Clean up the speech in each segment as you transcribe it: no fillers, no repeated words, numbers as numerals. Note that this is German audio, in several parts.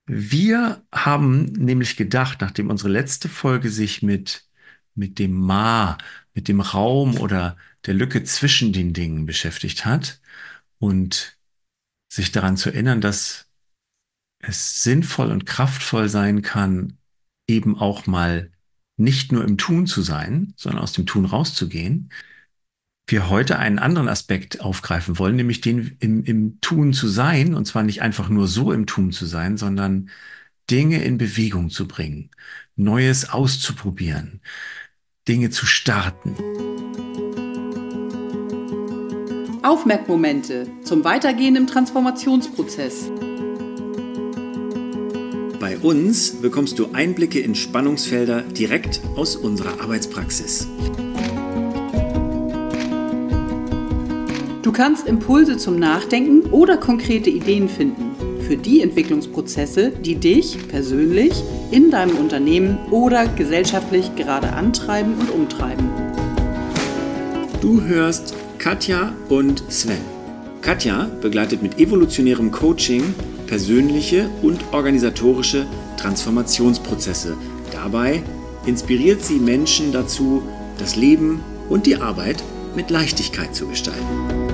Wir haben nämlich gedacht, nachdem unsere letzte Folge sich mit dem mit dem Raum oder der Lücke zwischen den Dingen beschäftigt hat und sich daran zu erinnern, dass es sinnvoll und kraftvoll sein kann, eben auch mal nicht nur im Tun zu sein, sondern aus dem Tun rauszugehen, wir heute einen anderen Aspekt aufgreifen wollen, nämlich den im Tun zu sein, und zwar nicht einfach nur so im Tun zu sein, sondern Dinge in Bewegung zu bringen, Neues auszuprobieren, Dinge zu starten. Aufmerkmomente zum Weitergehen im Transformationsprozess. Bei uns bekommst du Einblicke in Spannungsfelder direkt aus unserer Arbeitspraxis. Du kannst Impulse zum Nachdenken oder konkrete Ideen finden für die Entwicklungsprozesse, die dich persönlich in deinem Unternehmen oder gesellschaftlich gerade antreiben und umtreiben. Du hörst Katja und Sven. Katja begleitet mit evolutionärem Coaching persönliche und organisatorische Transformationsprozesse. Dabei inspiriert sie Menschen dazu, das Leben und die Arbeit mit Leichtigkeit zu gestalten.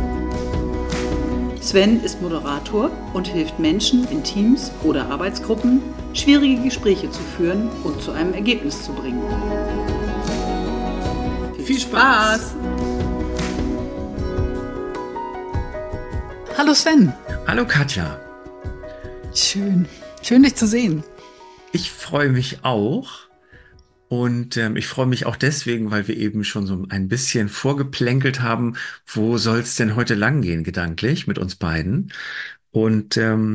Sven ist Moderator und hilft Menschen in Teams oder Arbeitsgruppen, schwierige Gespräche zu führen und zu einem Ergebnis zu bringen. Viel Spaß! Hallo Sven. Hallo Katja. Schön dich zu sehen. Ich freue mich auch und ich freue mich auch deswegen, weil wir eben schon so ein bisschen vorgeplänkelt haben, wo soll es denn heute lang gehen, gedanklich, mit uns beiden. Und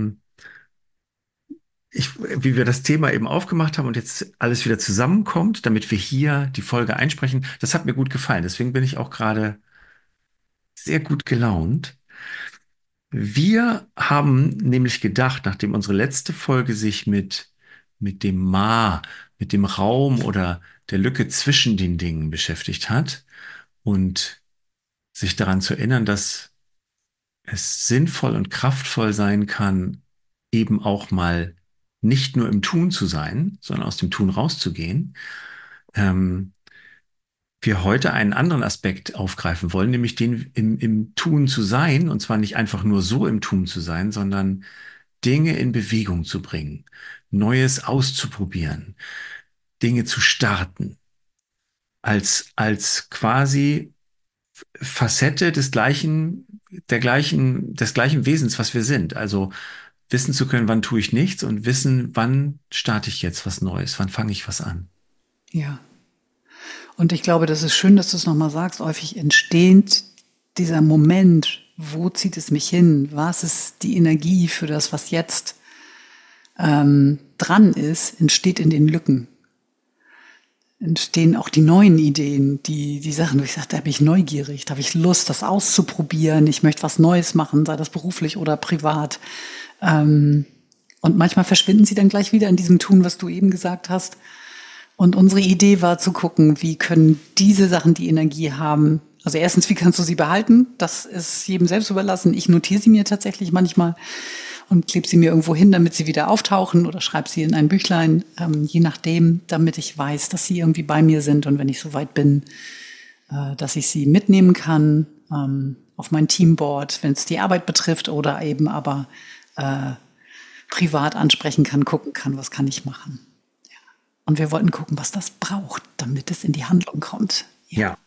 wie wir das Thema eben aufgemacht haben und jetzt alles wieder zusammenkommt, damit wir hier die Folge einsprechen, das hat mir gut gefallen. Deswegen bin ich auch gerade sehr gut gelaunt. Wir haben nämlich gedacht, nachdem unsere letzte Folge sich mit dem mit dem Raum oder der Lücke zwischen den Dingen beschäftigt hat und sich daran zu erinnern, dass es sinnvoll und kraftvoll sein kann, eben auch mal nicht nur im Tun zu sein, sondern aus dem Tun rauszugehen, ähm, wir heute einen anderen Aspekt aufgreifen wollen, nämlich den im Tun zu sein, und zwar nicht einfach nur so im Tun zu sein, sondern Dinge in Bewegung zu bringen, Neues auszuprobieren, Dinge zu starten, als quasi Facette des gleichen Wesens, was wir sind. Also wissen zu können, wann tue ich nichts und wissen, wann starte ich jetzt was Neues, wann fange ich was an. Ja. Und ich glaube, das ist schön, dass du es nochmal sagst. Häufig entsteht dieser Moment, wo zieht es mich hin? Was ist die Energie für das, was jetzt dran ist, entsteht in den Lücken. Entstehen auch die neuen Ideen, die Sachen, wo ich sage, da bin ich neugierig, da habe ich Lust, das auszuprobieren. Ich möchte was Neues machen, sei das beruflich oder privat. Und manchmal verschwinden sie dann gleich wieder in diesem Tun, was du eben gesagt hast. Und unsere Idee war zu gucken, wie können diese Sachen die Energie haben. Also erstens, wie kannst du sie behalten? Das ist jedem selbst überlassen. Ich notiere sie mir tatsächlich manchmal und klebe sie mir irgendwo hin, damit sie wieder auftauchen oder schreibe sie in ein Büchlein, je nachdem, damit ich weiß, dass sie irgendwie bei mir sind und wenn ich so weit bin, dass ich sie mitnehmen kann auf mein Teamboard, wenn es die Arbeit betrifft oder eben aber privat ansprechen kann, gucken kann, was kann ich machen. Ja. Und wir wollten gucken, was das braucht, damit es in die Handlung kommt. Ja.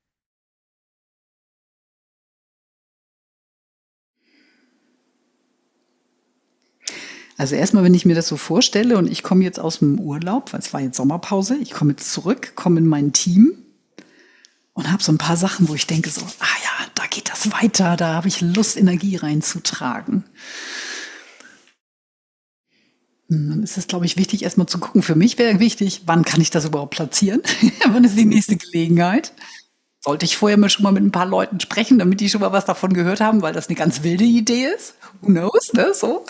Also erstmal, wenn ich mir das so vorstelle und ich komme jetzt aus dem Urlaub, weil es war jetzt Sommerpause, ich komme jetzt zurück, komme in mein Team und habe so ein paar Sachen, wo ich denke so, ja, da geht das weiter, da habe ich Lust, Energie reinzutragen. Dann ist es, glaube ich, wichtig, erstmal zu gucken. Für mich wäre wichtig, wann kann ich das überhaupt platzieren? Wann ist die nächste Gelegenheit? Sollte ich vorher mal schon mal mit ein paar Leuten sprechen, damit die schon mal was davon gehört haben, weil das eine ganz wilde Idee ist. Who knows, ne? So.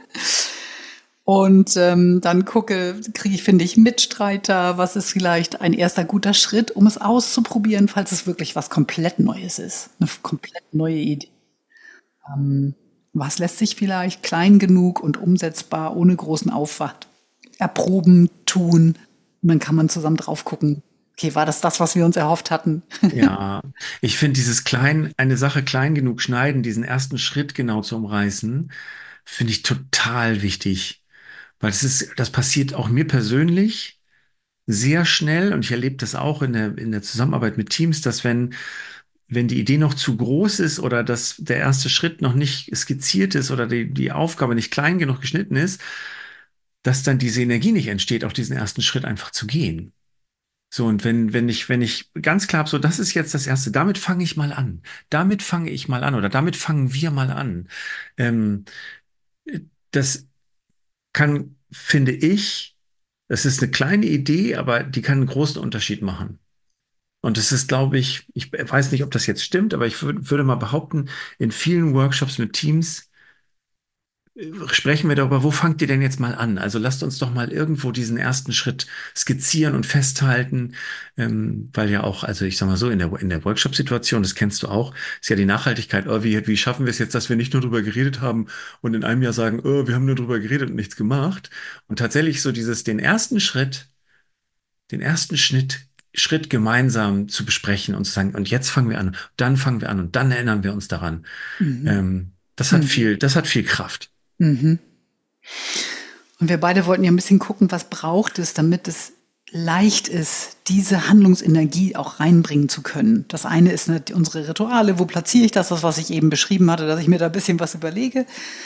Und dann finde ich Mitstreiter, was ist vielleicht ein erster guter Schritt, um es auszuprobieren, falls es wirklich was komplett Neues ist. Eine komplett neue Idee. Was lässt sich vielleicht klein genug und umsetzbar ohne großen Aufwand erproben, tun? Und dann kann man zusammen drauf gucken, okay, war das das, was wir uns erhofft hatten? Ja, ich finde dieses eine Sache klein genug schneiden, diesen ersten Schritt genau zu umreißen, finde ich total wichtig. Weil das passiert auch mir persönlich sehr schnell und ich erlebe das auch in der Zusammenarbeit mit Teams, dass wenn die Idee noch zu groß ist oder dass der erste Schritt noch nicht skizziert ist oder die Aufgabe nicht klein genug geschnitten ist, dass dann diese Energie nicht entsteht, auch diesen ersten Schritt einfach zu gehen. So, und wenn ich ganz klar habe, so, das ist jetzt das Erste, damit fange ich mal an. Damit fange ich mal an oder damit fangen wir mal an. Ähm, Das finde ich, das ist eine kleine Idee, aber die kann einen großen Unterschied machen. Und das ist, glaube ich weiß nicht, ob das jetzt stimmt, aber würde mal behaupten, in vielen Workshops mit Teams sprechen wir darüber, wo fangt ihr denn jetzt mal an? Also lasst uns doch mal irgendwo diesen ersten Schritt skizzieren und festhalten, weil ja auch, also ich sag mal so, in der Workshop-Situation, das kennst du auch, ist ja die Nachhaltigkeit, wie schaffen wir es jetzt, dass wir nicht nur drüber geredet haben und in einem Jahr sagen, wir haben nur drüber geredet und nichts gemacht. Und tatsächlich so den ersten Schritt gemeinsam zu besprechen und zu sagen, und jetzt fangen wir an, dann fangen wir an und dann erinnern wir uns daran. Mhm. Mhm. Das hat viel Kraft. Mhm. Und wir beide wollten ja ein bisschen gucken, was braucht es, damit es leicht ist, diese Handlungsenergie auch reinbringen zu können. Das eine ist unsere Rituale, wo platziere ich das, was ich eben beschrieben hatte, dass ich mir da ein bisschen was überlege.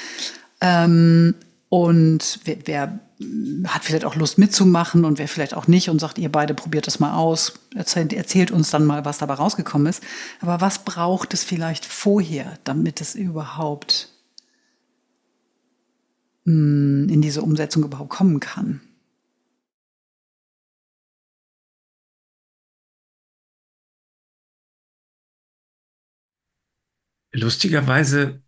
Und wer hat vielleicht auch Lust mitzumachen und wer vielleicht auch nicht und sagt, ihr beide probiert das mal aus, erzählt uns dann mal, was dabei rausgekommen ist. Aber was braucht es vielleicht vorher, damit es überhaupt in diese Umsetzung überhaupt kommen kann? Lustigerweise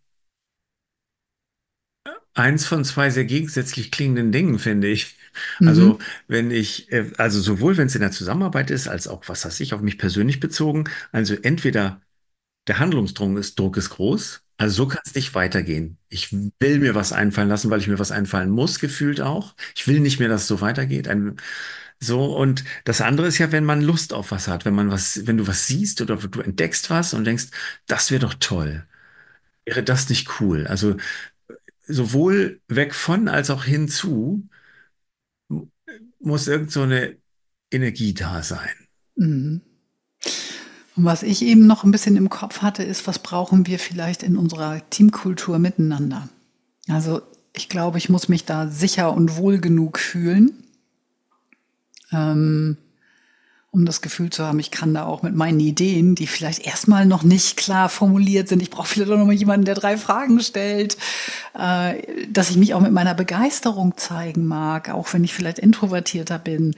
eins von zwei sehr gegensätzlich klingenden Dingen, finde ich. Mhm. Also, also sowohl wenn es in der Zusammenarbeit ist, als auch, was weiß ich, auf mich persönlich bezogen. Also entweder der Druck ist groß. Also so kann es nicht weitergehen. Ich will mir was einfallen lassen, weil ich mir was einfallen muss, gefühlt auch. Ich will nicht mehr, dass es so weitergeht. Und das andere ist ja, wenn man Lust auf was hat, wenn du was siehst oder du entdeckst was und denkst, das wäre doch toll. Wäre das nicht cool? Also sowohl weg von als auch hinzu muss irgend so eine Energie da sein. Mhm. Und was ich eben noch ein bisschen im Kopf hatte, ist, was brauchen wir vielleicht in unserer Teamkultur miteinander? Also ich glaube, ich muss mich da sicher und wohl genug fühlen, ähm, um das Gefühl zu haben, ich kann da auch mit meinen Ideen, die vielleicht erstmal noch nicht klar formuliert sind, ich brauche vielleicht auch noch mal jemanden, der 3 Fragen stellt, dass ich mich auch mit meiner Begeisterung zeigen mag, auch wenn ich vielleicht introvertierter bin,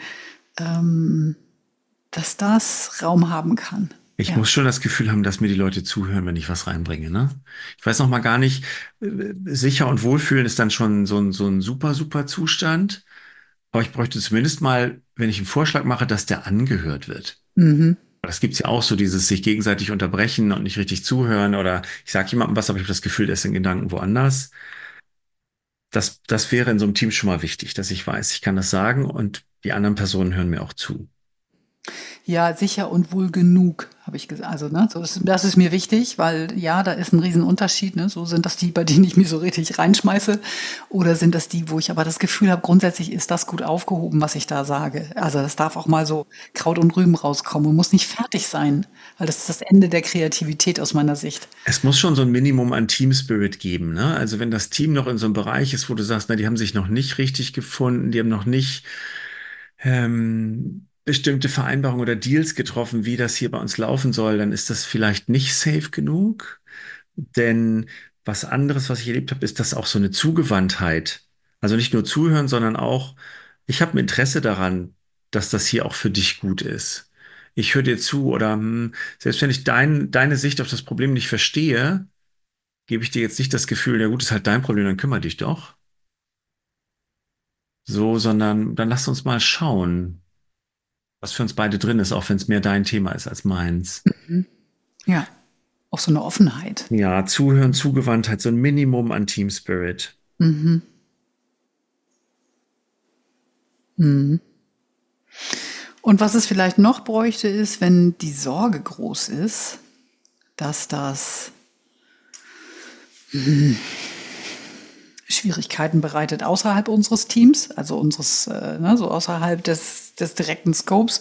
dass das Raum haben kann. Ich Ja. muss schon das Gefühl haben, dass mir die Leute zuhören, wenn ich was reinbringe, ne? Ich weiß noch mal gar nicht, sicher und wohlfühlen ist dann schon so ein super Zustand. Aber ich bräuchte zumindest mal, wenn ich einen Vorschlag mache, dass der angehört wird. Mhm. Das gibt's ja auch so, dieses sich gegenseitig unterbrechen und nicht richtig zuhören oder ich sage jemandem was, aber ich habe das Gefühl, der ist in Gedanken woanders. Das wäre in so einem Team schon mal wichtig, dass ich weiß, ich kann das sagen und die anderen Personen hören mir auch zu. Ja, sicher und wohl genug, habe ich gesagt. Also, ne, so das ist mir wichtig, weil ja, da ist ein Riesenunterschied. Ne? So sind das die, bei denen ich mich so richtig reinschmeiße, oder sind das die, wo ich aber das Gefühl habe, grundsätzlich ist das gut aufgehoben, was ich da sage. Also das darf auch mal so Kraut und Rüben rauskommen und muss nicht fertig sein, weil das ist das Ende der Kreativität aus meiner Sicht. Es muss schon so ein Minimum an Team Spirit geben, ne? Also wenn das Team noch in so einem Bereich ist, wo du sagst, na, die haben sich noch nicht richtig gefunden, die haben noch nicht bestimmte Vereinbarungen oder Deals getroffen, wie das hier bei uns laufen soll, dann ist das vielleicht nicht safe genug. Denn was anderes, was ich erlebt habe, ist, dass auch so eine Zugewandtheit, also nicht nur zuhören, sondern auch, ich habe ein Interesse daran, dass das hier auch für dich gut ist. Ich höre dir zu oder selbst wenn ich deine Sicht auf das Problem nicht verstehe, gebe ich dir jetzt nicht das Gefühl, ja gut, ist halt dein Problem, dann kümmere dich doch. So, sondern dann lass uns mal schauen, was für uns beide drin ist, auch wenn es mehr dein Thema ist als meins. Mhm. Ja. auch so eine Offenheit. Ja, Zuhören, Zugewandtheit, so ein Minimum an Team Spirit. Mhm. Mhm. Und was es vielleicht noch bräuchte, ist, wenn die Sorge groß ist, dass das Schwierigkeiten bereitet außerhalb unseres Teams, also so außerhalb des direkten Scopes,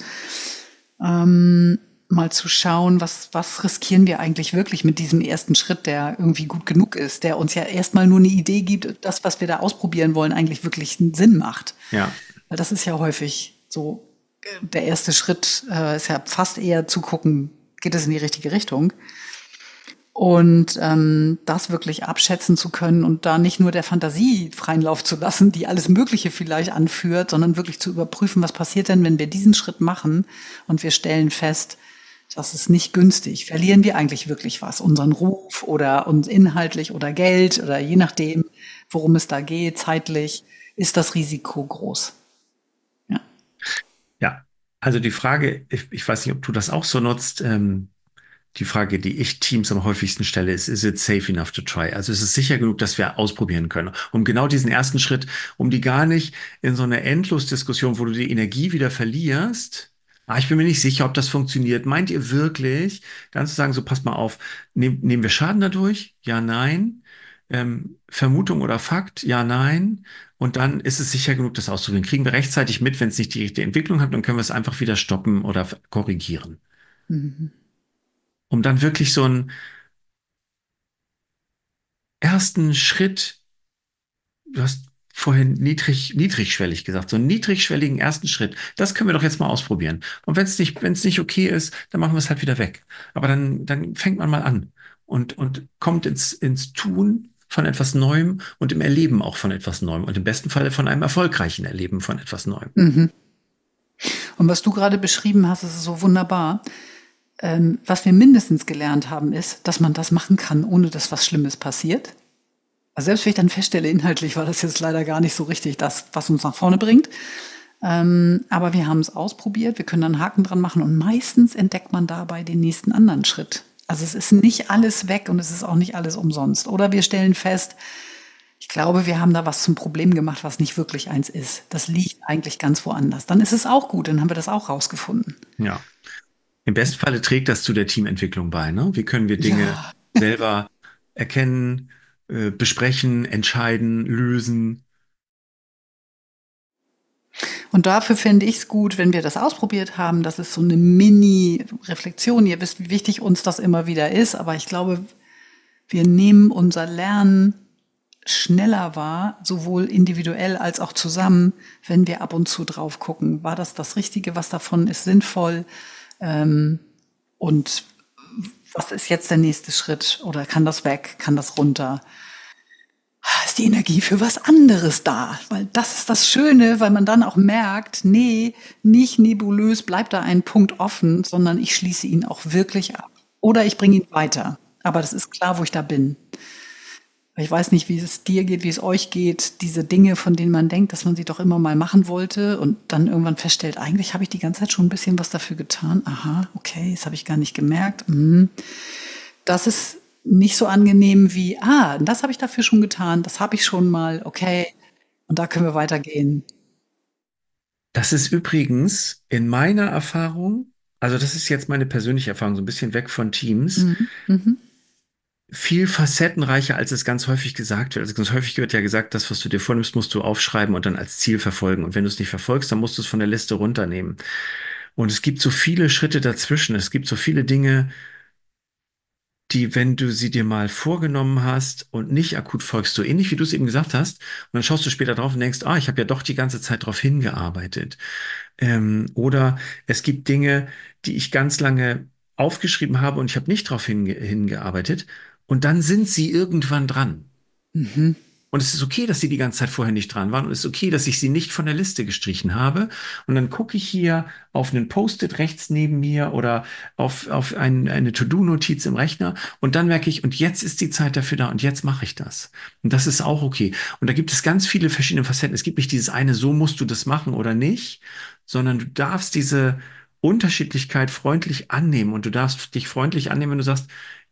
mal zu schauen, was riskieren wir eigentlich wirklich mit diesem ersten Schritt, der irgendwie gut genug ist, der uns ja erstmal nur eine Idee gibt, das, was wir da ausprobieren wollen, eigentlich wirklich einen Sinn macht. Ja, Weil das ist ja häufig so, der erste Schritt ist ja fast eher zu gucken, geht es in die richtige Richtung? Und das wirklich abschätzen zu können und da nicht nur der Fantasie freien Lauf zu lassen, die alles Mögliche vielleicht anführt, sondern wirklich zu überprüfen, was passiert denn, wenn wir diesen Schritt machen und wir stellen fest, das ist nicht günstig. Verlieren wir eigentlich wirklich was? Unseren Ruf oder uns inhaltlich oder Geld oder je nachdem, worum es da geht, zeitlich, ist das Risiko groß. Ja. ja. Also die Frage, ich weiß nicht, ob du das auch so nutzt, die Frage, die ich Teams am häufigsten stelle, ist: Is it safe enough to try? Also ist es sicher genug, dass wir ausprobieren können? Um genau diesen ersten Schritt, um die gar nicht in so eine Endlosdiskussion, wo du die Energie wieder verlierst. Ich bin mir nicht sicher, ob das funktioniert. Meint ihr wirklich? Dann zu sagen, so passt mal auf, nehmen wir Schaden dadurch? Ja, nein. Vermutung oder Fakt? Ja, nein. Und dann ist es sicher genug, das auszuprobieren. Kriegen wir rechtzeitig mit, wenn es nicht die richtige Entwicklung hat, dann können wir es einfach wieder stoppen oder korrigieren. Mhm. Um dann wirklich so einen ersten Schritt, du hast vorhin niedrigschwellig gesagt, so einen niedrigschwelligen ersten Schritt, das können wir doch jetzt mal ausprobieren. Und wenn es nicht okay ist, dann machen wir es halt wieder weg. Aber dann fängt man mal an und kommt ins Tun von etwas Neuem und im Erleben auch von etwas Neuem und im besten Falle von einem erfolgreichen Erleben von etwas Neuem. Mhm. Und was du gerade beschrieben hast, ist so wunderbar. Was wir mindestens gelernt haben, ist, dass man das machen kann, ohne dass was Schlimmes passiert. Also selbst wenn ich dann feststelle, inhaltlich war das jetzt leider gar nicht so richtig das, was uns nach vorne bringt. Aber wir haben es ausprobiert, wir können dann einen Haken dran machen und meistens entdeckt man dabei den nächsten anderen Schritt. Also es ist nicht alles weg und es ist auch nicht alles umsonst. Oder wir stellen fest, ich glaube, wir haben da was zum Problem gemacht, was nicht wirklich eins ist. Das liegt eigentlich ganz woanders. Dann ist es auch gut, dann haben wir das auch rausgefunden. Ja. Im besten Falle trägt das zu der Teamentwicklung bei, ne? Wie können wir Dinge Ja. selber erkennen, besprechen, entscheiden, lösen? Und dafür finde ich es gut, wenn wir das ausprobiert haben. Das ist so eine Mini-Reflexion. Ihr wisst, wie wichtig uns das immer wieder ist. Aber ich glaube, wir nehmen unser Lernen schneller wahr, sowohl individuell als auch zusammen, wenn wir ab und zu drauf gucken. War das Richtige? Was davon ist sinnvoll? Und was ist jetzt der nächste Schritt? Oder kann das weg? Kann das runter? Ist die Energie für was anderes da? Weil das ist das Schöne, weil man dann auch merkt, nee, nicht nebulös bleibt da ein Punkt offen, sondern ich schließe ihn auch wirklich ab. Oder ich bringe ihn weiter. Aber das ist klar, wo ich da bin. Ich weiß nicht, wie es dir geht, wie es euch geht. Diese Dinge, von denen man denkt, dass man sie doch immer mal machen wollte und dann irgendwann feststellt, eigentlich habe ich die ganze Zeit schon ein bisschen was dafür getan. Aha, okay, das habe ich gar nicht gemerkt. Das ist nicht so angenehm wie, das habe ich dafür schon getan, das habe ich schon mal, okay, und da können wir weitergehen. Das ist übrigens in meiner Erfahrung, also das ist jetzt meine persönliche Erfahrung, so ein bisschen weg von Teams, Mhm. Mhm. viel facettenreicher, als es ganz häufig gesagt wird. Also ganz häufig wird ja gesagt, das, was du dir vornimmst, musst du aufschreiben und dann als Ziel verfolgen. Und wenn du es nicht verfolgst, dann musst du es von der Liste runternehmen. Und es gibt so viele Schritte dazwischen. Es gibt so viele Dinge, die, wenn du sie dir mal vorgenommen hast und nicht akut folgst, so ähnlich wie du es eben gesagt hast, und dann schaust du später drauf und denkst, ich habe ja doch die ganze Zeit darauf hingearbeitet. Oder es gibt Dinge, die ich ganz lange aufgeschrieben habe und ich habe nicht darauf hingearbeitet. Und dann sind sie irgendwann dran. Mhm. Und es ist okay, dass sie die ganze Zeit vorher nicht dran waren. Und es ist okay, dass ich sie nicht von der Liste gestrichen habe. Und dann gucke ich hier auf einen Post-it rechts neben mir oder auf eine To-Do-Notiz im Rechner. Und dann merke ich, und jetzt ist die Zeit dafür da und jetzt mache ich das. Und das ist auch okay. Und da gibt es ganz viele verschiedene Facetten. Es gibt nicht dieses eine, so musst du das machen oder nicht, sondern du darfst diese Unterschiedlichkeit freundlich annehmen. Und du darfst dich freundlich annehmen, wenn du sagst,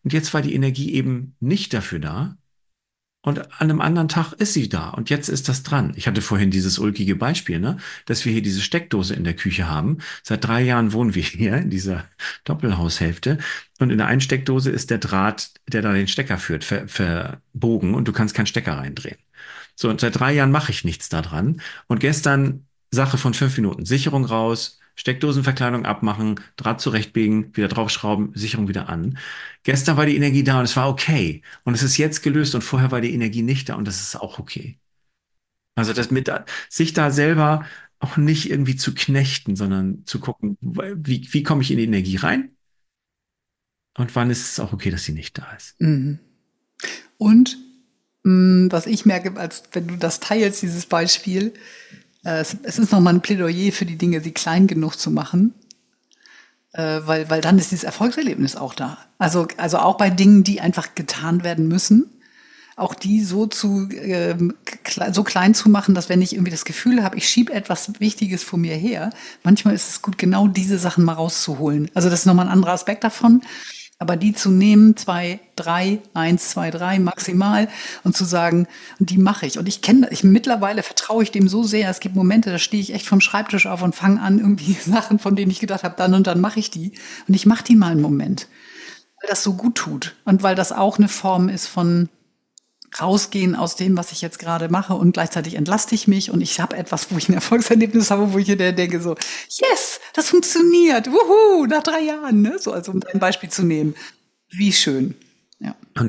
und jetzt war die Energie eben nicht dafür da. Und an einem anderen Tag ist sie da. Und jetzt ist das dran. Ich hatte vorhin dieses ulkige Beispiel, ne, dass wir hier diese Steckdose in der Küche haben. Seit 3 Jahren wohnen wir hier in dieser Doppelhaushälfte. Und in der einen Steckdose ist der Draht, der da den Stecker führt, verbogen und du kannst keinen Stecker reindrehen. So, und seit 3 Jahren mache ich nichts da dran. Und gestern Sache von 5 Minuten. Sicherung raus, Steckdosenverkleidung abmachen, Draht zurechtbiegen, wieder draufschrauben, Sicherung wieder an. Gestern war die Energie da und es war okay. Und es ist jetzt gelöst und vorher war die Energie nicht da und das ist auch okay. Also das mit sich da selber auch nicht irgendwie zu knechten, sondern zu gucken, wie komme ich in die Energie rein und wann ist es auch okay, dass sie nicht da ist. Mhm. Und was ich merke, als wenn du das teilst, dieses Beispiel, es ist nochmal ein Plädoyer für die Dinge, sie klein genug zu machen, weil dann ist dieses Erfolgserlebnis auch da. Also auch bei Dingen, die einfach getan werden müssen, auch die so so klein zu machen, dass wenn ich irgendwie das Gefühl habe, ich schiebe etwas Wichtiges vor mir her, manchmal ist es gut, genau diese Sachen mal rauszuholen. Also das ist nochmal ein anderer Aspekt davon. Aber die zu nehmen, 2, 3, 1, 2, 3 maximal und zu sagen, und die mache ich. Und mittlerweile vertraue ich dem so sehr. Es gibt Momente, da stehe ich echt vom Schreibtisch auf und fange an, irgendwie Sachen, von denen ich gedacht habe, dann und dann mache ich die. Und ich mache die mal einen Moment, weil das so gut tut. Und weil das auch eine Form ist von rausgehen aus dem, was ich jetzt gerade mache und gleichzeitig entlaste ich mich und ich habe etwas, wo ich ein Erfolgserlebnis habe, wo ich hier denke so, yes, das funktioniert, wuhu, nach 3 Jahren, ne? So, also um ein Beispiel zu nehmen. Wie schön. Ja. Und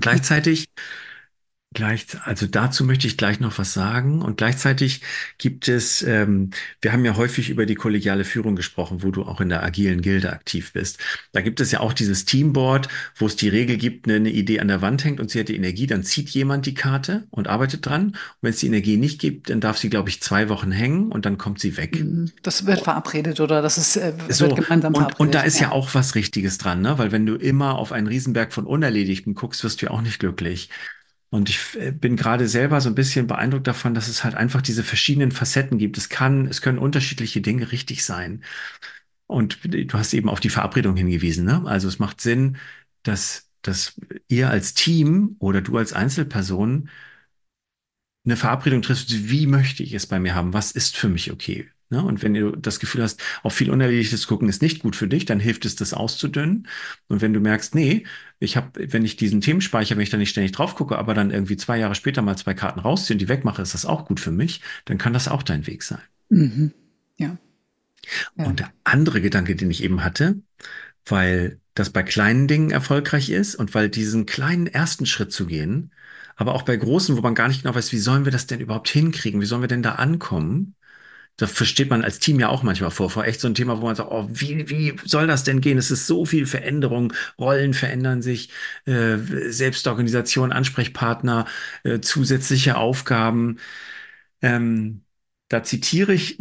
also dazu möchte ich gleich noch was sagen. Und gleichzeitig gibt es, wir haben ja häufig über die kollegiale Führung gesprochen, wo du auch in der agilen Gilde aktiv bist. Da gibt es ja auch dieses Teamboard, wo es die Regel gibt, eine Idee an der Wand hängt und sie hat die Energie, dann zieht jemand die Karte und arbeitet dran. Und wenn es die Energie nicht gibt, dann darf sie, glaube ich, 2 Wochen hängen und dann kommt sie weg. Das wird verabredet oder das ist, So, wird gemeinsam verabredet. und da ist ja auch was Richtiges dran, ne? Weil wenn du immer auf einen Riesenberg von Unerledigten guckst, wirst du ja auch nicht glücklich. Und ich bin gerade selber so ein bisschen beeindruckt davon, dass es halt einfach diese verschiedenen Facetten gibt. Es können unterschiedliche Dinge richtig sein. Und du hast eben auf die Verabredung hingewiesen, ne? Also es macht Sinn, dass ihr als Team oder du als Einzelperson eine Verabredung triffst, wie möchte ich es bei mir haben? Was ist für mich okay? Ne? Und wenn du das Gefühl hast, auf viel Unerledigtes gucken ist nicht gut für dich, dann hilft es, das auszudünnen. Und wenn du merkst, nee, wenn ich diesen Themenspeicher, wenn ich da nicht ständig drauf gucke, aber dann irgendwie 2 Jahre später mal 2 Karten rausziehe und die wegmache, ist das auch gut für mich, dann kann das auch dein Weg sein. Mhm. Ja. Ja. Und der andere Gedanke, den ich eben hatte, weil das bei kleinen Dingen erfolgreich ist und weil diesen kleinen ersten Schritt zu gehen, aber auch bei großen, wo man gar nicht genau weiß, wie sollen wir das denn überhaupt hinkriegen? Wie sollen wir denn da ankommen? Da versteht man als Team ja auch manchmal vor echt so ein Thema, wo man sagt, oh, wie soll das denn gehen? Es ist so viel Veränderung, Rollen verändern sich, Selbstorganisation, Ansprechpartner, zusätzliche Aufgaben. Ähm, Da zitiere ich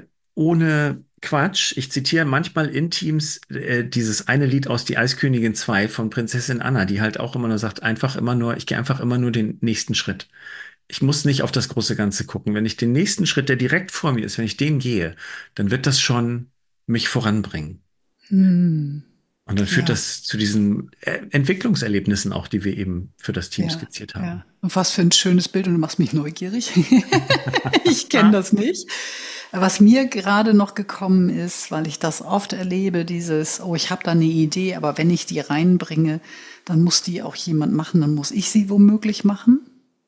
ohne Quatsch. Ich zitiere manchmal in Teams dieses eine Lied aus Die Eiskönigin 2 von Prinzessin Anna, die halt auch immer nur sagt, ich gehe einfach immer nur den nächsten Schritt. Ich muss nicht auf das große Ganze gucken. Wenn ich den nächsten Schritt, der direkt vor mir ist, wenn ich den gehe, dann wird das schon mich voranbringen. Hm. Und dann führt Ja. das zu diesen Entwicklungserlebnissen auch, die wir eben für das Team Ja, skizziert ja. haben. Und was für ein schönes Bild und du machst mich neugierig. Ich kenne das nicht. Was mir gerade noch gekommen ist, weil ich das oft erlebe, oh, ich habe da eine Idee, aber wenn ich die reinbringe, dann muss die auch jemand machen, dann muss ich sie womöglich machen.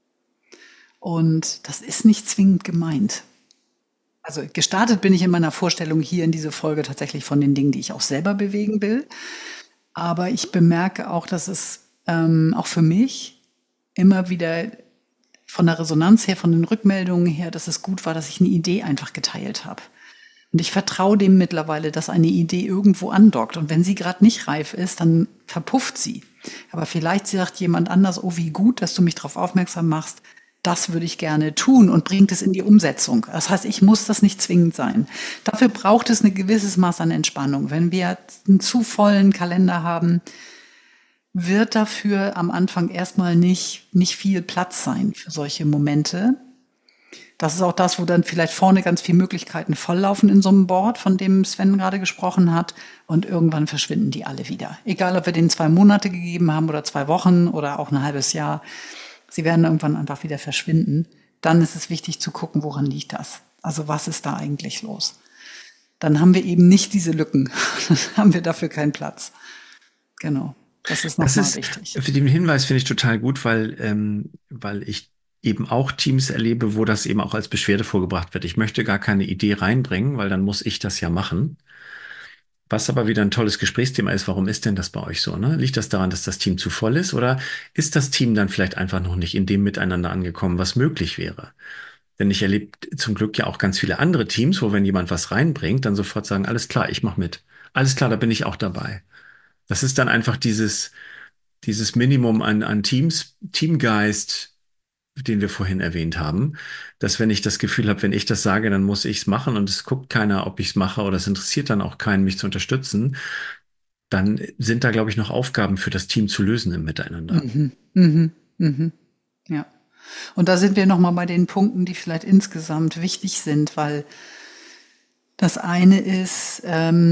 Und das ist nicht zwingend gemeint. Also gestartet bin ich in meiner Vorstellung hier in diese Folge tatsächlich von den Dingen, die ich auch selber bewegen will. Aber ich bemerke auch, dass es auch für mich immer wieder von der Resonanz her, von den Rückmeldungen her, dass es gut war, dass ich eine Idee einfach geteilt habe. Und ich vertraue dem mittlerweile, dass eine Idee irgendwo andockt. Und wenn sie gerade nicht reif ist, dann verpufft sie. Aber vielleicht sagt jemand anders, oh, wie gut, dass du mich darauf aufmerksam machst. Das würde ich gerne tun und bringt es in die Umsetzung. Das heißt, ich muss das nicht zwingend sein. Dafür braucht es ein gewisses Maß an Entspannung. Wenn wir einen zu vollen Kalender haben, wird dafür am Anfang erstmal nicht viel Platz sein für solche Momente. Das ist auch das, wo dann vielleicht vorne ganz viele Möglichkeiten volllaufen in so einem Board, von dem Sven gerade gesprochen hat. Und irgendwann verschwinden die alle wieder. Egal, ob wir denen 2 Monate gegeben haben oder 2 Wochen oder auch ein halbes Jahr. Sie werden irgendwann einfach wieder verschwinden. Dann ist es wichtig zu gucken, woran liegt das? Also was ist da eigentlich los? Dann haben wir eben nicht diese Lücken. Dann haben wir dafür keinen Platz. Genau. Das ist nochmal wichtig. Für den Hinweis finde ich total gut, weil ich eben auch Teams erlebe, wo das eben auch als Beschwerde vorgebracht wird. Ich möchte gar keine Idee reinbringen, weil dann muss ich das ja machen. Was aber wieder ein tolles Gesprächsthema ist, warum ist denn das bei euch so, ne? Liegt das daran, dass das Team zu voll ist oder ist das Team dann vielleicht einfach noch nicht in dem Miteinander angekommen, was möglich wäre? Denn ich erlebe zum Glück ja auch ganz viele andere Teams, wo wenn jemand was reinbringt, dann sofort sagen, alles klar, ich mache mit. Alles klar, da bin ich auch dabei. Das ist dann einfach dieses Minimum an Teamgeist, den wir vorhin erwähnt haben, dass wenn ich das Gefühl habe, wenn ich das sage, dann muss ich es machen und es guckt keiner, ob ich es mache oder es interessiert dann auch keinen, mich zu unterstützen, dann sind da, glaube ich, noch Aufgaben für das Team zu lösen im Miteinander. Ja. Und da sind wir nochmal bei den Punkten, die vielleicht insgesamt wichtig sind, weil das eine ist,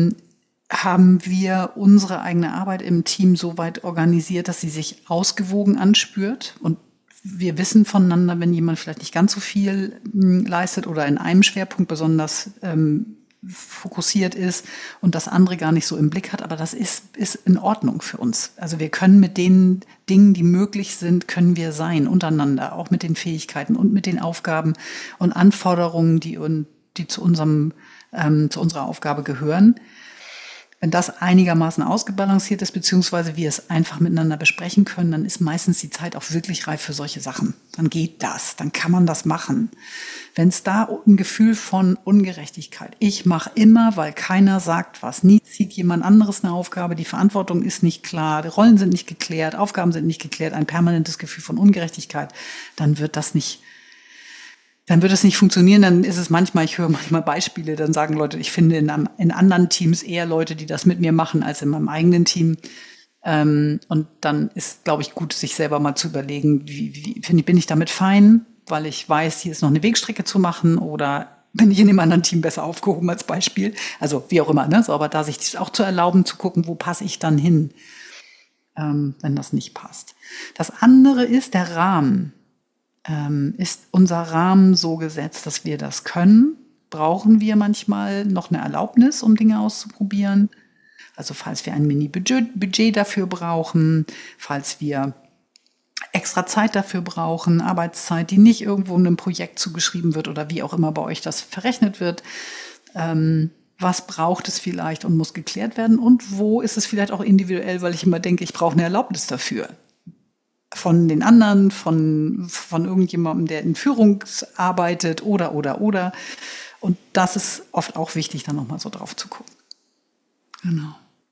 haben wir unsere eigene Arbeit im Team so weit organisiert, dass sie sich ausgewogen anspürt. Und wir wissen voneinander, wenn jemand vielleicht nicht ganz so viel leistet oder in einem Schwerpunkt besonders fokussiert ist und das andere gar nicht so im Blick hat. Aber das ist in Ordnung für uns. Also wir können mit den Dingen, die möglich sind, können wir sein untereinander, auch mit den Fähigkeiten und mit den Aufgaben und Anforderungen, die zu unserer Aufgabe gehören. Wenn das einigermaßen ausgebalanciert ist, beziehungsweise wir es einfach miteinander besprechen können, dann ist meistens die Zeit auch wirklich reif für solche Sachen. Dann geht das, dann kann man das machen. Wenn es da ein Gefühl von Ungerechtigkeit, ich mache immer, weil keiner sagt was, nie zieht jemand anderes eine Aufgabe, die Verantwortung ist nicht klar, die Rollen sind nicht geklärt, Aufgaben sind nicht geklärt, ein permanentes Gefühl von Ungerechtigkeit, dann wird es nicht funktionieren, dann ist es manchmal, ich höre manchmal Beispiele, dann sagen Leute, ich finde in anderen Teams eher Leute, die das mit mir machen, als in meinem eigenen Team. Und dann ist, glaube ich, gut, sich selber mal zu überlegen, bin ich damit fein, weil ich weiß, hier ist noch eine Wegstrecke zu machen oder bin ich in dem anderen Team besser aufgehoben als Beispiel. Also wie auch immer, ne? So, aber da sich das auch zu erlauben, zu gucken, wo passe ich dann hin, wenn das nicht passt. Das andere ist der Rahmen. Ist unser Rahmen so gesetzt, dass wir das können? Brauchen wir manchmal noch eine Erlaubnis, um Dinge auszuprobieren? Also falls wir ein Mini-Budget dafür brauchen, falls wir extra Zeit dafür brauchen, Arbeitszeit, die nicht irgendwo in einem Projekt zugeschrieben wird oder wie auch immer bei euch das verrechnet wird. Was braucht es vielleicht und muss geklärt werden? Und wo ist es vielleicht auch individuell, weil ich immer denke, ich brauche eine Erlaubnis dafür? Von den anderen, von irgendjemandem, der in Führung arbeitet oder. Und das ist oft auch wichtig, da nochmal so drauf zu gucken. Genau.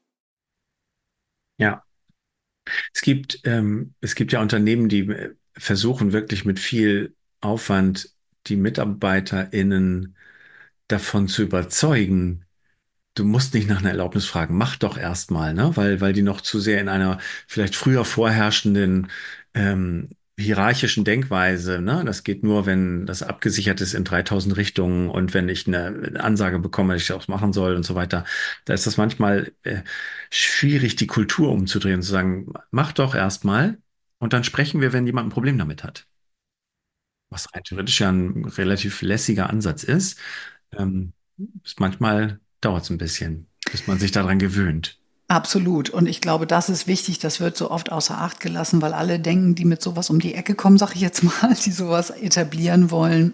Ja. Es gibt ja Unternehmen, die versuchen wirklich mit viel Aufwand die MitarbeiterInnen davon zu überzeugen, du musst nicht nach einer Erlaubnis fragen, mach doch erstmal, ne? Weil die noch zu sehr in einer vielleicht früher vorherrschenden hierarchischen Denkweise, ne? Das geht nur, wenn das abgesichert ist in 3000 Richtungen und wenn ich eine Ansage bekomme, dass ich das machen soll und so weiter. Da ist das manchmal schwierig, die Kultur umzudrehen und zu sagen, mach doch erstmal und dann sprechen wir, wenn jemand ein Problem damit hat. Was rein theoretisch ja ein relativ lässiger Ansatz ist. Ähm, manchmal dauert es ein bisschen, bis man sich daran gewöhnt. Absolut. Und ich glaube, das ist wichtig. Das wird so oft außer Acht gelassen, weil alle denken, die mit sowas um die Ecke kommen, sage ich jetzt mal, die sowas etablieren wollen,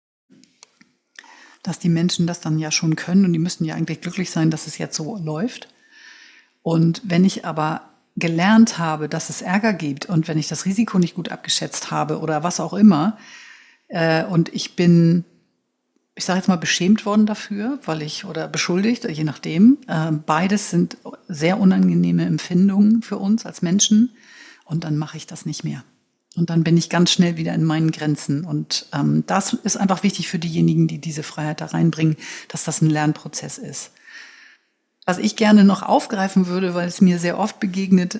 dass die Menschen das dann ja schon können und die müssten ja eigentlich glücklich sein, dass es jetzt so läuft. Und wenn ich aber gelernt habe, dass es Ärger gibt und wenn ich das Risiko nicht gut abgeschätzt habe oder was auch immer, und ich bin, ich sage jetzt mal, beschämt worden dafür, oder beschuldigt, je nachdem. Beides sind sehr unangenehme Empfindungen für uns als Menschen. Und dann mache ich das nicht mehr. Und dann bin ich ganz schnell wieder in meinen Grenzen. Und das ist einfach wichtig für diejenigen, die diese Freiheit da reinbringen, dass das ein Lernprozess ist. Was ich gerne noch aufgreifen würde, weil es mir sehr oft begegnet,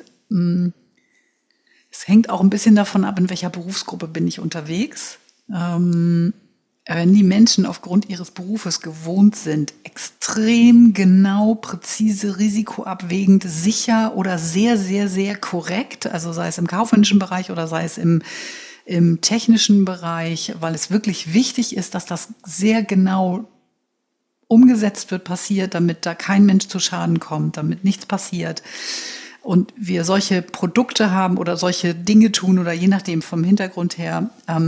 es hängt auch ein bisschen davon ab, in welcher Berufsgruppe bin ich unterwegs. wenn die Menschen aufgrund ihres Berufes gewohnt sind, extrem genau, präzise, risikoabwägend, sicher oder sehr, sehr, sehr korrekt, also sei es im kaufmännischen Bereich oder sei es im technischen Bereich, weil es wirklich wichtig ist, dass das sehr genau umgesetzt wird, passiert, damit da kein Mensch zu Schaden kommt, damit nichts passiert. Und wir solche Produkte haben oder solche Dinge tun oder je nachdem vom Hintergrund her,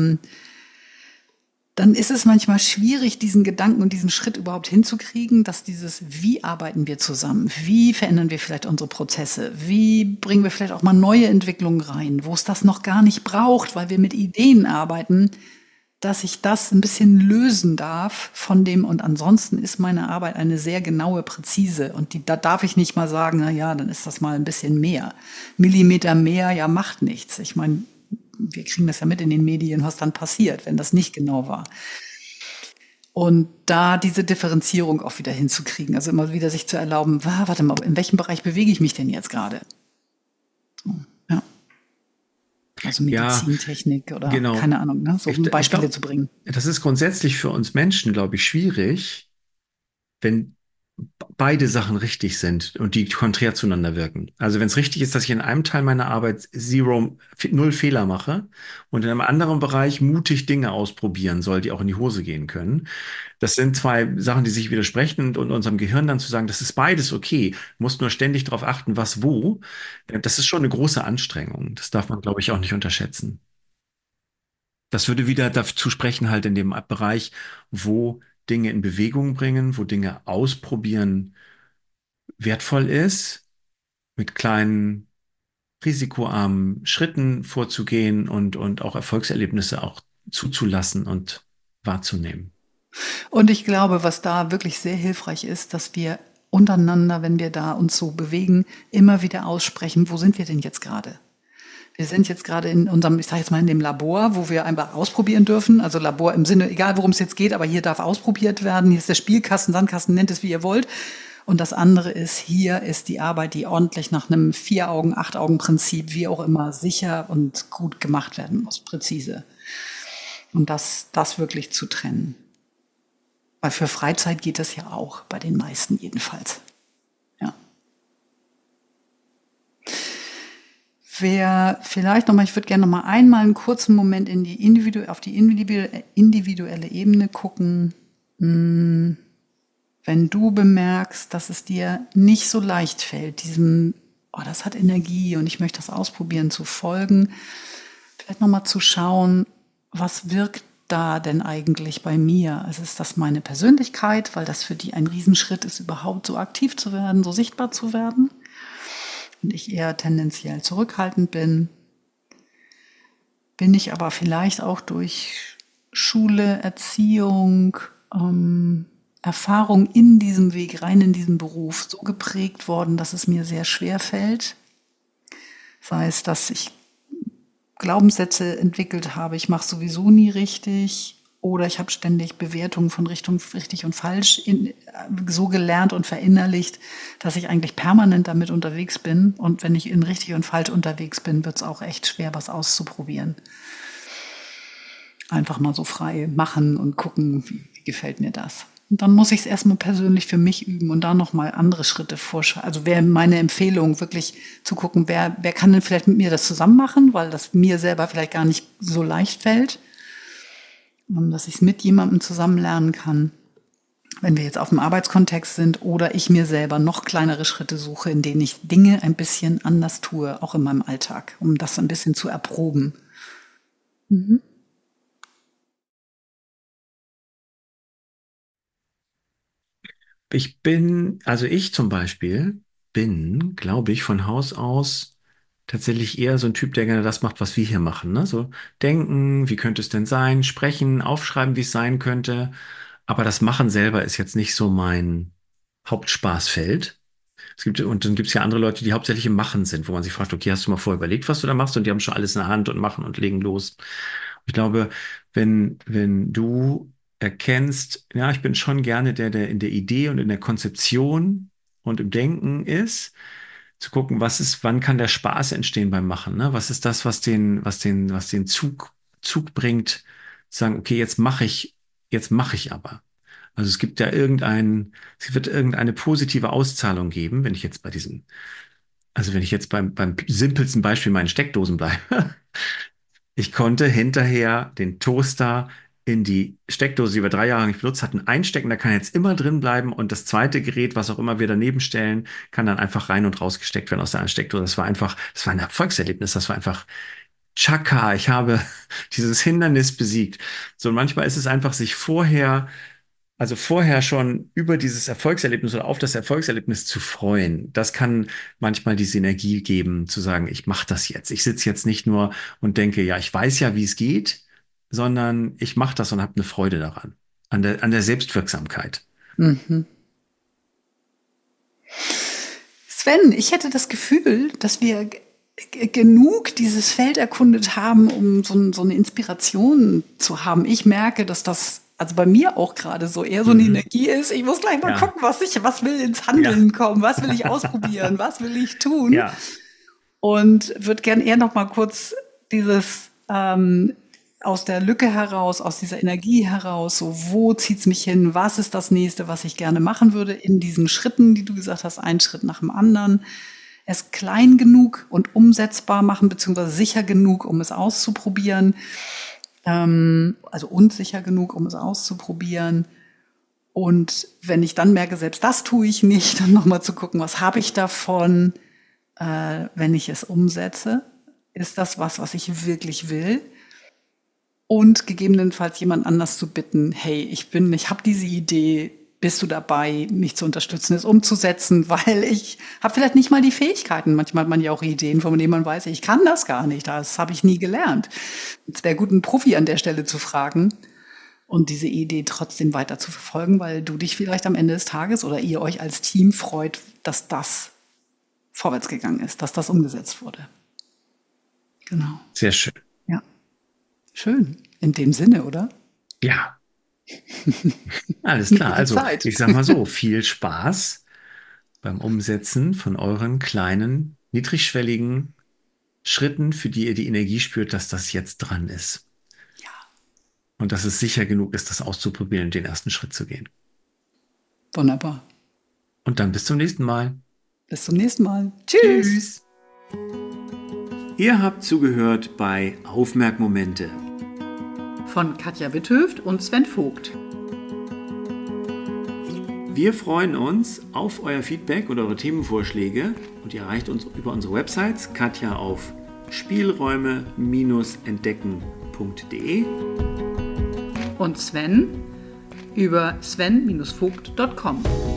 dann ist es manchmal schwierig, diesen Gedanken und diesen Schritt überhaupt hinzukriegen, dass dieses, wie arbeiten wir zusammen? Wie verändern wir vielleicht unsere Prozesse? Wie bringen wir vielleicht auch mal neue Entwicklungen rein, wo es das noch gar nicht braucht, weil wir mit Ideen arbeiten, dass ich das ein bisschen lösen darf von dem. Und ansonsten ist meine Arbeit eine sehr genaue, präzise. Und da darf ich nicht mal sagen, na ja, dann ist das mal ein bisschen mehr. Millimeter mehr, ja, macht nichts. Ich meine, wir kriegen das ja mit in den Medien, was dann passiert, wenn das nicht genau war. Und da diese Differenzierung auch wieder hinzukriegen, also immer wieder sich zu erlauben, warte mal, in welchem Bereich bewege ich mich denn jetzt gerade? So, ja. Also Ja, Medizintechnik oder genau. keine Ahnung, ne? So Ich Beispiele glaube, zu bringen. das ist grundsätzlich für uns Menschen, glaube ich, schwierig, wenn beide Sachen richtig sind und die konträr zueinander wirken. Also wenn es richtig ist, dass ich in einem Teil meiner Arbeit null Fehler mache und in einem anderen Bereich mutig Dinge ausprobieren soll, die auch in die Hose gehen können. Das sind zwei Sachen, die sich widersprechen und unserem Gehirn dann zu sagen, das ist beides okay, muss nur ständig darauf achten, was wo. Das ist schon eine große Anstrengung. Das darf man, glaube ich, auch nicht unterschätzen. Das würde wieder dazu sprechen, halt in dem Bereich, wo Dinge in Bewegung bringen, wo Dinge ausprobieren wertvoll ist, mit kleinen, risikoarmen Schritten vorzugehen und auch Erfolgserlebnisse auch zuzulassen und wahrzunehmen. Und ich glaube, was da wirklich sehr hilfreich ist, dass wir untereinander, wenn wir da uns so bewegen, immer wieder aussprechen, wo sind wir denn jetzt gerade? Wir sind jetzt gerade in unserem, ich sage jetzt mal in dem Labor, wo wir einfach ausprobieren dürfen. Also Labor im Sinne, egal worum es jetzt geht, aber hier darf ausprobiert werden. Hier ist der Spielkasten, Sandkasten, nennt es wie ihr wollt. Und das andere ist, hier ist die Arbeit, die ordentlich nach einem 4-Augen-, 8-Augen-Prinzip, wie auch immer, sicher und gut gemacht werden muss, präzise. Und das wirklich zu trennen. Weil für Freizeit geht das ja auch, bei den meisten jedenfalls. Ja. Wer vielleicht nochmal, ich würde gerne nochmal einmal einen kurzen Moment auf die individuelle Ebene gucken. Wenn du bemerkst, dass es dir nicht so leicht fällt, diesem, oh, das hat Energie und ich möchte das ausprobieren, zu folgen, vielleicht nochmal zu schauen, was wirkt da denn eigentlich bei mir? Also ist das meine Persönlichkeit, weil das für die ein Riesenschritt ist, überhaupt so aktiv zu werden, so sichtbar zu werden? Und ich eher tendenziell zurückhaltend bin. Bin ich aber vielleicht auch durch Schule, Erziehung, Erfahrung in diesem Weg, rein in diesen Beruf, so geprägt worden, dass es mir sehr schwer fällt. Sei es, dass ich Glaubenssätze entwickelt habe, ich mache sowieso nie richtig oder ich habe ständig Bewertungen von Richtung richtig und falsch so gelernt und verinnerlicht, dass ich eigentlich permanent damit unterwegs bin. Und wenn ich in richtig und falsch unterwegs bin, wird es auch echt schwer, was auszuprobieren. Einfach mal so frei machen und gucken, wie gefällt mir das. Und dann muss ich es erstmal persönlich für mich üben und da nochmal andere Schritte vorschlagen. Also wäre meine Empfehlung, wirklich zu gucken, wer kann denn vielleicht mit mir das zusammen machen, weil das mir selber vielleicht gar nicht so leicht fällt. Und dass ich es mit jemandem zusammen lernen kann, wenn wir jetzt auf dem Arbeitskontext sind oder ich mir selber noch kleinere Schritte suche, in denen ich Dinge ein bisschen anders tue, auch in meinem Alltag, um das ein bisschen zu erproben. Mhm. Also ich zum Beispiel bin, glaube ich, von Haus aus tatsächlich eher so ein Typ, der gerne das macht, was wir hier machen, ne? So denken, wie könnte es denn sein, sprechen, aufschreiben, wie es sein könnte. Aber das Machen selber ist jetzt nicht so mein Hauptspaßfeld. Und dann gibt es ja andere Leute, die hauptsächlich im Machen sind, wo man sich fragt, okay, hast du mal vorher überlegt, was du da machst? Und die haben schon alles in der Hand und machen und legen los. Ich glaube, wenn du erkennst, ja, ich bin schon gerne der in der Idee und in der Konzeption und im Denken ist, zu gucken, wann kann der Spaß entstehen beim Machen, ne? Was ist das, was den Zug bringt, zu sagen, okay, jetzt mache ich jetzt mache ich aber. Also es gibt ja es wird irgendeine positive Auszahlung geben, wenn ich jetzt wenn ich jetzt beim simpelsten Beispiel meinen Steckdosen bleibe. Ich konnte hinterher den Toaster in die Steckdose, die wir 3 Jahre nicht benutzt hatten, einstecken. Da kann jetzt immer drin bleiben und das zweite Gerät, was auch immer wir daneben stellen, kann dann einfach rein und raus gesteckt werden aus der Steckdose. Das war ein Erfolgserlebnis. Das war einfach Chaka. Ich habe dieses Hindernis besiegt. So, und manchmal ist es einfach, vorher schon über dieses Erfolgserlebnis oder auf das Erfolgserlebnis zu freuen. Das kann manchmal diese Energie geben, zu sagen, ich mache das jetzt. Ich sitze jetzt nicht nur und denke, ja, ich weiß ja, wie es geht, sondern ich mache das und habe eine Freude daran, an der Selbstwirksamkeit. Mhm. Sven, ich hätte das Gefühl, dass wir genug dieses Feld erkundet haben, um so eine Inspiration zu haben. Ich merke, dass das also bei mir auch gerade so eher so eine Energie ist. Ich muss gleich mal Ja, gucken, was will ins Handeln kommen, was will ich ausprobieren, was will ich tun. ja, Und würde gern eher noch mal kurz dieses aus der Lücke heraus, aus dieser Energie heraus, so wo zieht's mich hin, was ist das Nächste, was ich gerne machen würde in diesen Schritten, die du gesagt hast, einen Schritt nach dem anderen. Es klein genug und umsetzbar machen, beziehungsweise sicher genug, um es auszuprobieren. Also unsicher genug, um es auszuprobieren. Und wenn ich dann merke, selbst das tue ich nicht, dann nochmal zu gucken, was habe ich davon, wenn ich es umsetze? Ist das was ich wirklich will? Und gegebenenfalls jemand anders zu bitten, hey, ich habe diese Idee, bist du dabei, mich zu unterstützen, es umzusetzen, weil ich habe vielleicht nicht mal die Fähigkeiten. Manchmal hat man ja auch Ideen, von denen man weiß, ich kann das gar nicht, das habe ich nie gelernt. Es wäre gut, einen Profi an der Stelle zu fragen und diese Idee trotzdem weiter zu verfolgen, weil du dich vielleicht am Ende des Tages oder ihr euch als Team freut, dass das vorwärts gegangen ist, dass das umgesetzt wurde. Genau. sehr schön. Ja, schön. In dem Sinne, oder? Ja, alles klar. Gute Also, Zeit. ich sag mal so, viel Spaß beim Umsetzen von euren kleinen, niedrigschwelligen Schritten, für die ihr die Energie spürt, dass das jetzt dran ist. Ja, Und dass es sicher genug ist, das auszuprobieren und den ersten Schritt zu gehen. wunderbar. Und dann bis zum nächsten Mal. Bis zum nächsten Mal. Tschüss. Tschüss. Ihr habt zugehört bei Aufmerkmomente. Von Katja Witthöft und Sven Vogt. Wir freuen uns auf euer Feedback und eure Themenvorschläge und ihr erreicht uns über unsere Websites, Katja auf spielräume-entdecken.de Und Sven über sven-vogt.com.